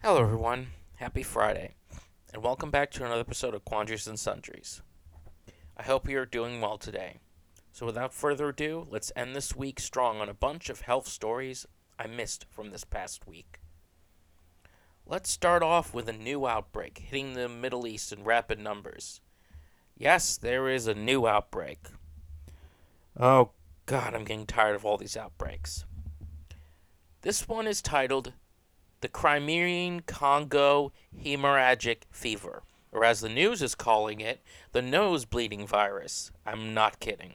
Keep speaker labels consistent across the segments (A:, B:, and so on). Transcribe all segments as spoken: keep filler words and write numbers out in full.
A: Hello, everyone. Happy Friday, and welcome back to another episode of Quandaries and Sundries. I hope you are doing well today. So, without further ado, let's end this week strong on a bunch of health stories I missed from this past week. Let's start off with a new outbreak hitting the Middle East in rapid numbers. Yes, there is a new outbreak. Oh, God, I'm getting tired of all these outbreaks. This one is titled the Crimean Congo hemorrhagic fever, or as the news is calling it, the nose bleeding virus. I'm not kidding.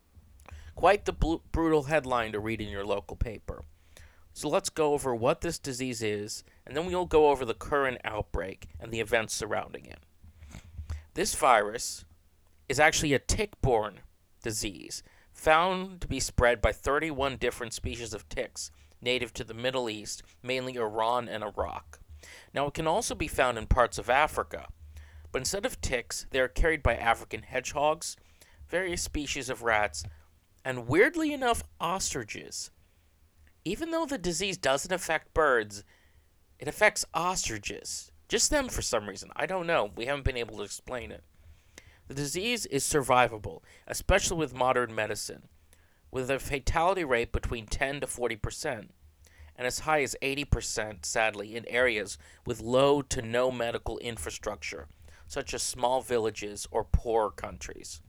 A: Quite the bl- brutal headline to read in your local paper. So let's go over what this disease is, and then we'll go over the current outbreak and the events surrounding it. This virus is actually a tick-borne disease found to be spread by thirty-one different species of ticks native to the Middle East, mainly Iran and Iraq. Now, it can also be found in parts of Africa, but instead of ticks, they are carried by African hedgehogs, various species of rats, and weirdly enough, ostriches. Even though the disease doesn't affect birds, it affects ostriches. Just them for some reason. I don't know. We haven't been able to explain it. The disease is survivable, especially with modern medicine, with a fatality rate between ten to forty percent, and as high as eighty percent, sadly, in areas with low to no medical infrastructure, such as small villages or poorer countries.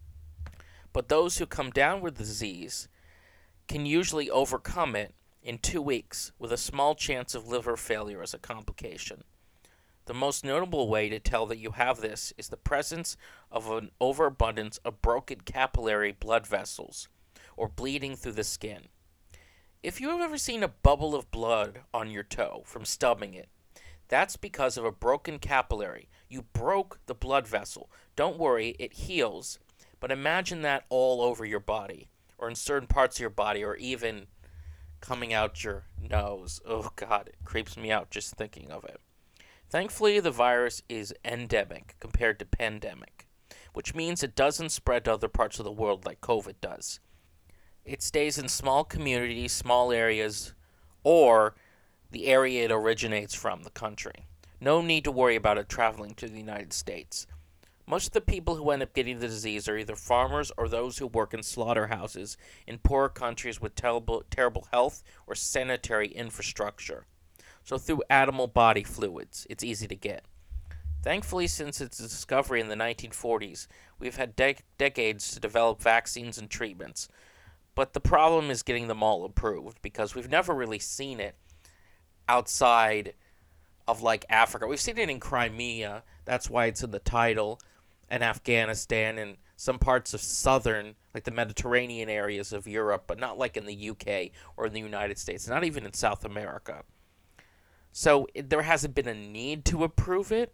A: But those who come down with the disease can usually overcome it in two weeks with a small chance of liver failure as a complication. The most notable way to tell that you have this is the presence of an overabundance of broken capillary blood vessels, or bleeding through the skin. If you have ever seen a bubble of blood on your toe from stubbing it, that's because of a broken capillary. You broke the blood vessel. Don't worry, it heals, but imagine that all over your body, or in certain parts of your body, or even coming out your nose. Oh God, it creeps me out just thinking of it. Thankfully, the virus is endemic compared to pandemic, which means it doesn't spread to other parts of the world like COVID does. It stays in small communities, small areas, or the area it originates from, the country. No need to worry about it traveling to the United States. Most of the people who end up getting the disease are either farmers or those who work in slaughterhouses in poorer countries with terrible, terrible health or sanitary infrastructure. So through animal body fluids, it's easy to get. Thankfully, since its discovery in the nineteen forties, we've had de- decades to develop vaccines and treatments. But the problem is getting them all approved because we've never really seen it outside of like Africa. We've seen it in Crimea, that's why it's in the title, and Afghanistan and some parts of southern, like the Mediterranean areas of Europe, but not like in the U K or in the United States, not even in South America. So it, there hasn't been a need to approve it.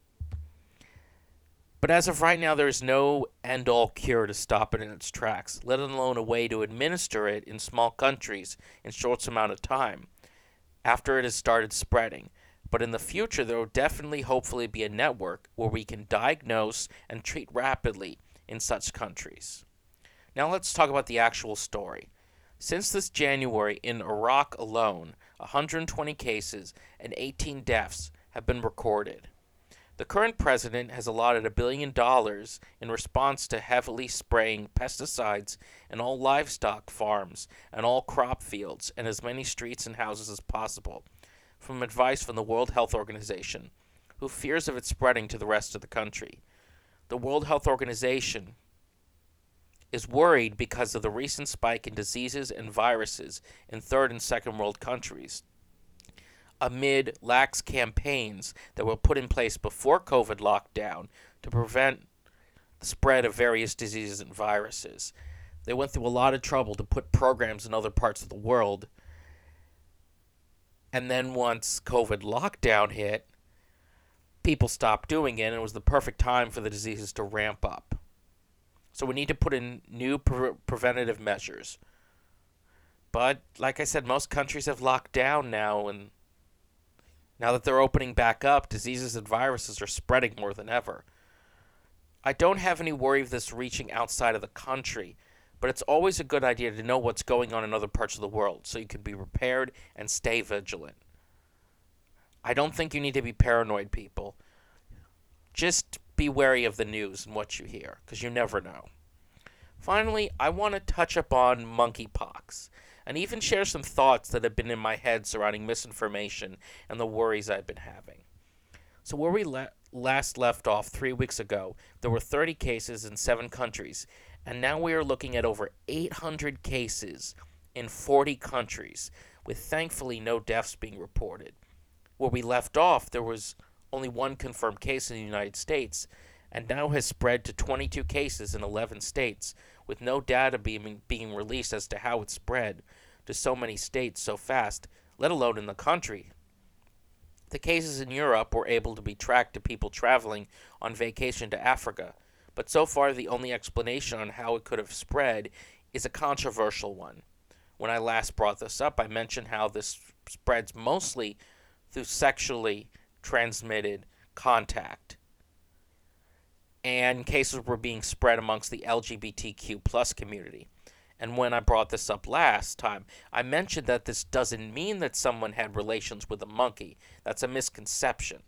A: But as of right now, there is no end-all cure to stop it in its tracks, let alone a way to administer it in small countries in short amount of time after it has started spreading. But in the future, there will definitely, hopefully, be a network where we can diagnose and treat rapidly in such countries. Now let's talk about the actual story. Since this January, in Iraq alone, one hundred twenty cases and eighteen deaths have been recorded. The current president has allotted a billion dollars in response to heavily spraying pesticides in all livestock farms and all crop fields and as many streets and houses as possible, from advice from the World Health Organization, who fears of it spreading to the rest of the country. The World Health Organization is worried because of the recent spike in diseases and viruses in third and second world countries, amid lax campaigns that were put in place before COVID lockdown to prevent the spread of various diseases and viruses. They went through a lot of trouble to put programs in other parts of the world. And then once COVID lockdown hit, people stopped doing it, and it was the perfect time for the diseases to ramp up. So we need to put in new pre- preventative measures. But, like I said, most countries have locked down now, and now that they're opening back up, diseases and viruses are spreading more than ever. I don't have any worry of this reaching outside of the country, but it's always a good idea to know what's going on in other parts of the world so you can be prepared and stay vigilant. I don't think you need to be paranoid, people. Just be wary of the news and what you hear, because you never know. Finally, I want to touch upon monkeypox and even share some thoughts that have been in my head surrounding misinformation and the worries I've been having. So, where we le- last left off three weeks ago, there were thirty cases in seven countries, and now we are looking at over eight hundred cases in forty countries, with thankfully no deaths being reported. Where we left off, there was only one confirmed case in the United States, and now has spread to twenty-two cases in eleven states, with no data being, being released as to how it spread to so many states so fast, let alone in the country. The cases in Europe were able to be tracked to people traveling on vacation to Africa, but so far the only explanation on how it could have spread is a controversial one. When I last brought this up, I mentioned how this spreads mostly through sexually transmitted contact, and cases were being spread amongst the L G B T Q plus community. And when I brought this up last time, I mentioned that this doesn't mean that someone had relations with a monkey. That's a misconception.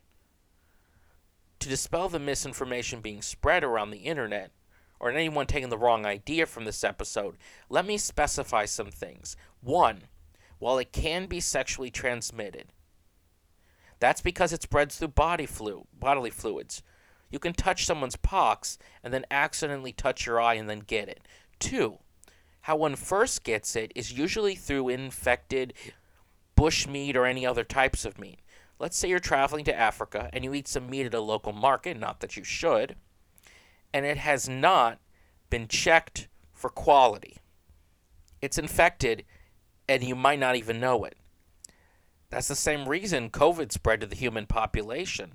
A: To dispel the misinformation being spread around the internet, or anyone taking the wrong idea from this episode, let me specify some things. One, while it can be sexually transmitted, that's because it spreads through body flu- bodily fluids. You can touch someone's pox and then accidentally touch your eye and then get it. Two, how one first gets it is usually through infected bush meat or any other types of meat. Let's say you're traveling to Africa and you eat some meat at a local market, not that you should, and it has not been checked for quality. It's infected and you might not even know it. That's the same reason COVID spread to the human population.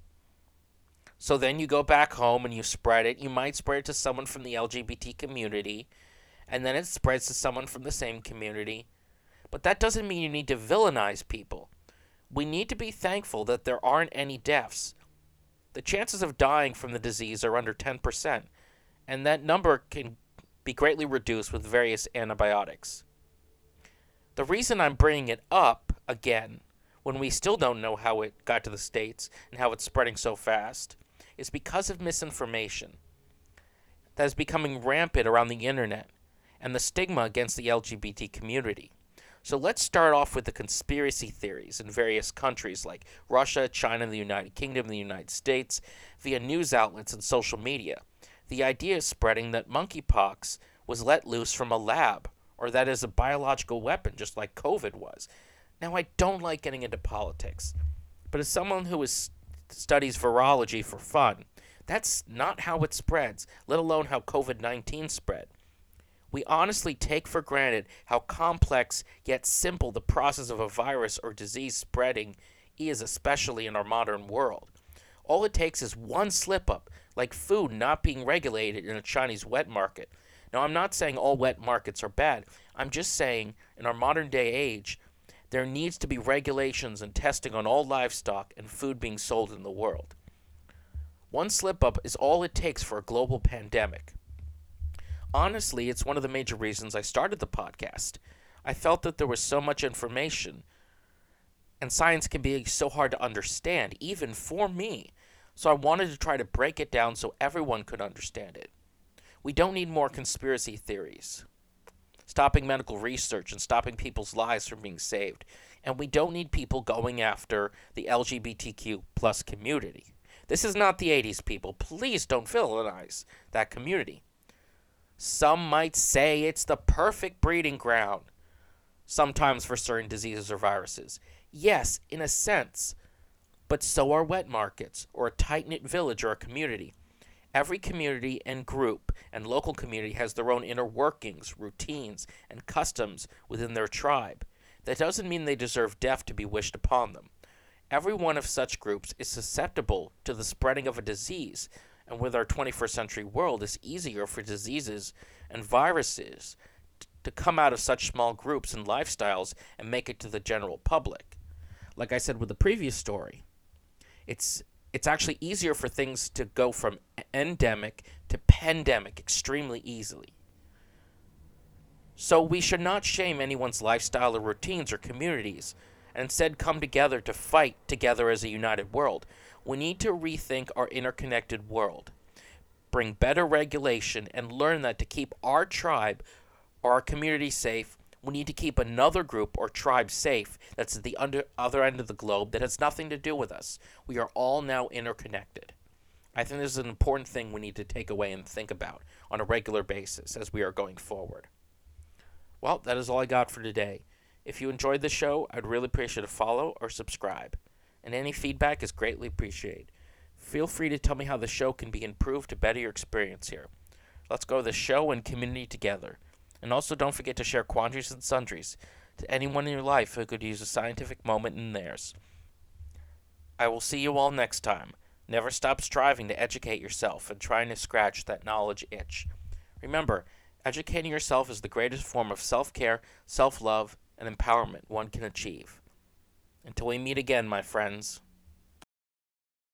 A: So then you go back home and you spread it. You might spread it to someone from the L G B T community, and then it spreads to someone from the same community. But that doesn't mean you need to villainize people. We need to be thankful that there aren't any deaths. The chances of dying from the disease are under ten percent, and that number can be greatly reduced with various antibiotics. The reason I'm bringing it up again, when we still don't know how it got to the States and how it's spreading so fast, is because of misinformation that is becoming rampant around the internet and the stigma against the L G B T community. So let's start off with the conspiracy theories in various countries like Russia, China, the United Kingdom, the United States, via news outlets and social media. The idea is spreading that monkeypox was let loose from a lab, or that is a biological weapon, just like COVID was. Now, I don't like getting into politics, but as someone who is, studies virology for fun, that's not how it spreads, let alone how COVID nineteen spread. We honestly take for granted how complex yet simple the process of a virus or disease spreading is, especially in our modern world. All it takes is one slip-up, like food not being regulated in a Chinese wet market. Now, I'm not saying all wet markets are bad. I'm just saying, in our modern day age, there needs to be regulations and testing on all livestock and food being sold in the world. One slip-up is all it takes for a global pandemic. Honestly, it's one of the major reasons I started the podcast. I felt that there was so much information, and science can be so hard to understand, even for me. So I wanted to try to break it down so everyone could understand it. We don't need more conspiracy theories, stopping medical research and stopping people's lives from being saved. And we don't need people going after the L G B T Q plus community. This is not the eighties, people. Please don't villainize that community. Some might say it's the perfect breeding ground, sometimes for certain diseases or viruses. Yes, in a sense, but so are wet markets, or a tight-knit village or a community. Every community and group and local community has their own inner workings, routines, and customs within their tribe. That doesn't mean they deserve death to be wished upon them. Every one of such groups is susceptible to the spreading of a disease, and with our twenty-first century world, it's easier for diseases and viruses t- to come out of such small groups and lifestyles and make it to the general public. Like I said with the previous story, it's it's actually easier for things to go from endemic to pandemic extremely easily. So we should not shame anyone's lifestyle or routines or communities and instead come together to fight together as a united world. We need to rethink our interconnected world, bring better regulation, and learn that to keep our tribe or our community safe, we need to keep another group or tribe safe that's at the under, other end of the globe that has nothing to do with us. We are all now interconnected. I think this is an important thing we need to take away and think about on a regular basis as we are going forward. Well, that is all I got for today. If you enjoyed the show, I'd really appreciate a follow or subscribe. And any feedback is greatly appreciated. Feel free to tell me how the show can be improved to better your experience here. Let's grow the show and community together. And also don't forget to share Quandaries and Sundries to anyone in your life who could use a scientific moment in theirs. I will see you all next time. Never stop striving to educate yourself and trying to scratch that knowledge itch. Remember, educating yourself is the greatest form of self-care, self-love, and empowerment one can achieve. Until we meet again, my friends.